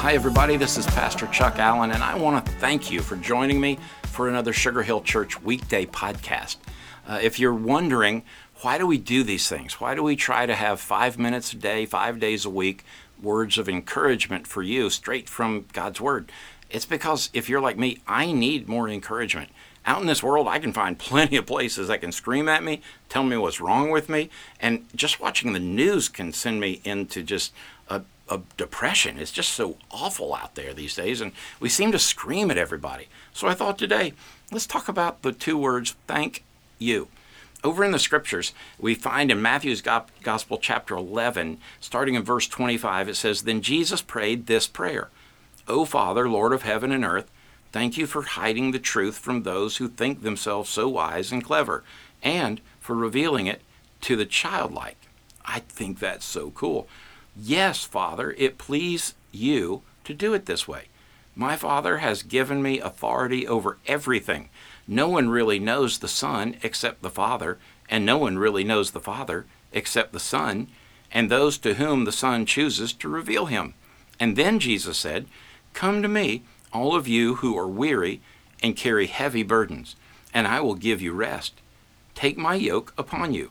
Hi, everybody. This is Pastor Chuck Allen, and I want to thank you for joining me for another Sugar Hill Church weekday podcast. If you're wondering, why do we do these things? Why do we try to have 5 minutes a day, 5 days a week, words of encouragement for you straight from God's Word? It's because if you're like me, I need more encouragement. Out in this world, I can find plenty of places that can scream at me, tell me what's wrong with me, and just watching the news can send me into just a depression. It's just so awful out there these days, and we seem to scream at everybody. So I thought today, let's talk about the two words, thank you. Over in the scriptures, we find in Matthew's Gospel, chapter 11, starting in verse 25, it says, "Then Jesus prayed this prayer, O Father, Lord of heaven and earth, thank you for hiding the truth from those who think themselves so wise and clever, and for revealing it to the childlike." I think that's so cool. Yes, Father, it pleased you to do it this way. My Father has given me authority over everything. No one really knows the Son except the Father, and no one really knows the Father except the Son, and those to whom the Son chooses to reveal him. And then Jesus said, "Come to me, all of you who are weary and carry heavy burdens, and I will give you rest. Take my yoke upon you.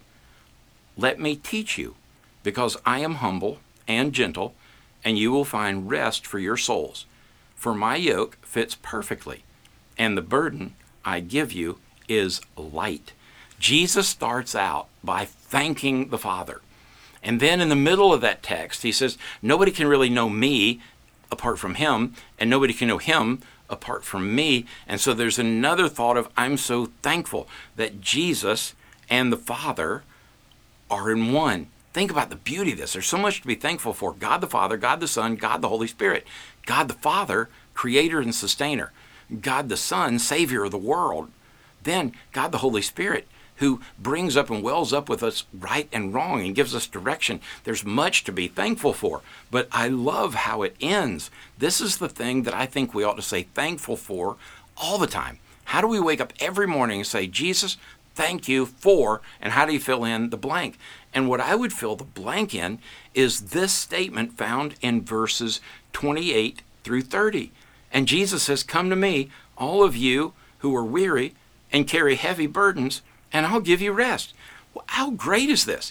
Let me teach you, because I am humble and gentle, and you will find rest for your souls. For my yoke fits perfectly, and the burden I give you is light." Jesus starts out by thanking the Father. And then in the middle of that text, he says, nobody can really know me apart from him, and nobody can know him apart from me. And so there's another thought of, I'm so thankful that Jesus and the Father are in one. Think about the beauty of this. There's so much to be thankful for. God the Father, God the Son, God the Holy Spirit. God the Father, creator and sustainer. God the Son, savior of the world. Then God the Holy Spirit, who brings up and wells up with us right and wrong and gives us direction. There's much to be thankful for, but I love how it ends. This is the thing that I think we ought to say thankful for all the time. How do we wake up every morning and say, Jesus, thank you for, and how do you fill in the blank? And what I would fill the blank in is this statement found in verses 28 through 30. And Jesus says, "Come to me, all of you who are weary and carry heavy burdens, and I'll give you rest." Well, how great is this?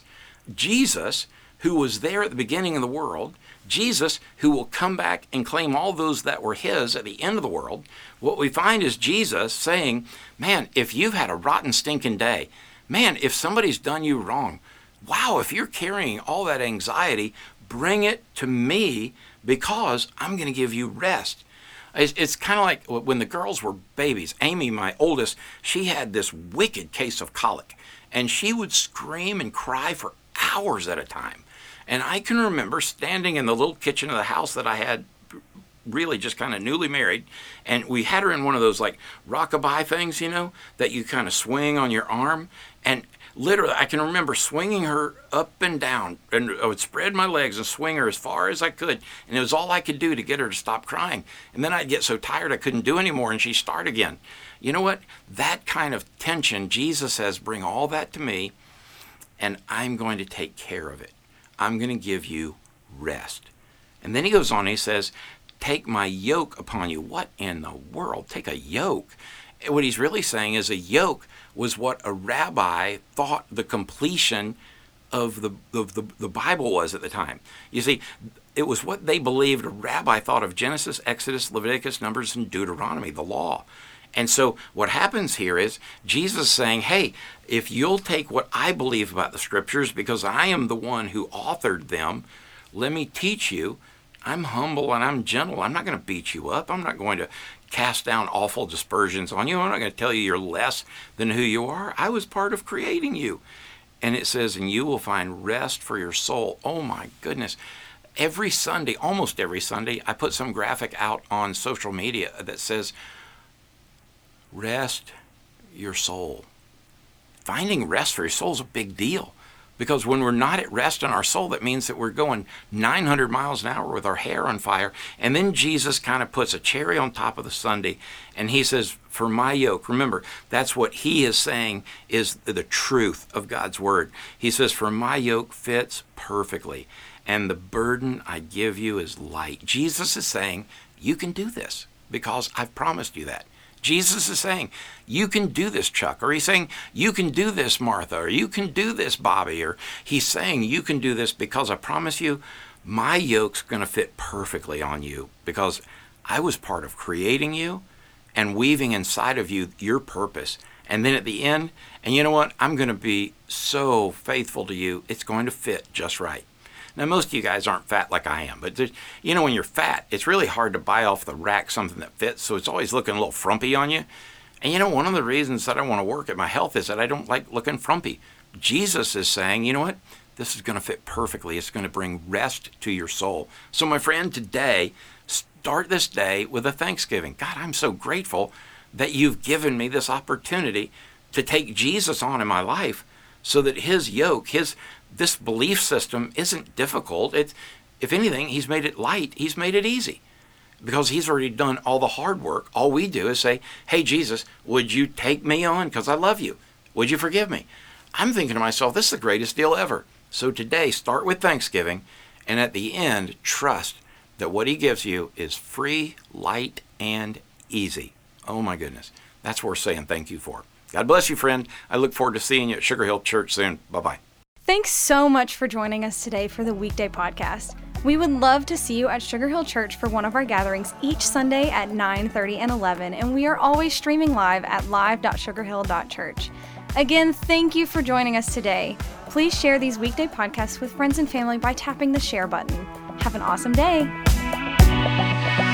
Jesus, who was there at the beginning of the world, Jesus, who will come back and claim all those that were his at the end of the world, what we find is Jesus saying, man, if you've had a rotten, stinking day, man, if somebody's done you wrong, wow, if you're carrying all that anxiety, bring it to me because I'm going to give you rest. It's kind of like when the girls were babies. Amy, my oldest, she had this wicked case of colic, and she would scream and cry for hours at a time. And I can remember standing in the little kitchen of the house that I had, really just kind of newly married, and we had her in one of those like rockabye things, you know, that you kind of swing on your arm. And literally, I can remember swinging her up and down, and I would spread my legs and swing her as far as I could, and it was all I could do to get her to stop crying. And then I'd get so tired I couldn't do anymore, and she'd start again. You know what? That kind of tension, Jesus says, bring all that to me, and I'm going to take care of it. I'm going to give you rest. And then he goes on, he says, take my yoke upon you. What in the world? Take a yoke? What he's really saying is a yoke was what a rabbi thought the completion of the Bible was at the time. You see, it was what they believed a rabbi thought of Genesis, Exodus, Leviticus, Numbers, and Deuteronomy, the law. And so what happens here is Jesus saying, hey, if you'll take what I believe about the scriptures, because I am the one who authored them, let me teach you. I'm humble and I'm gentle. I'm not going to beat you up. I'm not going to cast down awful dispersions on you. I'm not going to tell you you're less than who you are. I was part of creating you. And it says, and you will find rest for your soul. Oh my goodness. Every Sunday, almost every Sunday, I put some graphic out on social media that says, rest your soul. Finding rest for your soul is a big deal. Because when we're not at rest in our soul, that means that we're going 900 miles an hour with our hair on fire. And then Jesus kind of puts a cherry on top of the sundae, and he says, for my yoke, remember, that's what he is saying is the truth of God's word. He says, for my yoke fits perfectly. and the burden I give you is light. Jesus is saying, you can do this because I've promised you that. Jesus is saying, you can do this, Chuck. Or he's saying, you can do this, Martha. Or you can do this, Bobby. Or he's saying, you can do this because I promise you, my yoke's going to fit perfectly on you because I was part of creating you and weaving inside of you your purpose. And then at the end, and you know what? I'm going to be so faithful to you, it's going to fit just right. Now, most of you guys aren't fat like I am, but when you're fat, it's really hard to buy off the rack something that fits, so it's always looking a little frumpy on you. And one of the reasons that I want to work at my health is that I don't like looking frumpy. Jesus is saying, you know what? This is going to fit perfectly. It's going to bring rest to your soul. So, my friend, today, start this day with a thanksgiving. God, I'm so grateful that you've given me this opportunity to take Jesus on in my life so that his yoke, this belief system isn't difficult. If anything, he's made it light. He's made it easy because he's already done all the hard work. All we do is say, hey, Jesus, would you take me on because I love you? Would you forgive me? I'm thinking to myself, this is the greatest deal ever. So today, start with thanksgiving, and at the end, trust that what he gives you is free, light, and easy. Oh, my goodness. That's worth saying thank you for. God bless you, friend. I look forward to seeing you at Sugar Hill Church soon. Bye-bye. Thanks so much for joining us today for the Weekday Podcast. We would love to see you at Sugar Hill Church for one of our gatherings each Sunday at 9:30 and 11, and we are always streaming live at live.sugarhill.church. Again, thank you for joining us today. Please share these weekday podcasts with friends and family by tapping the share button. Have an awesome day.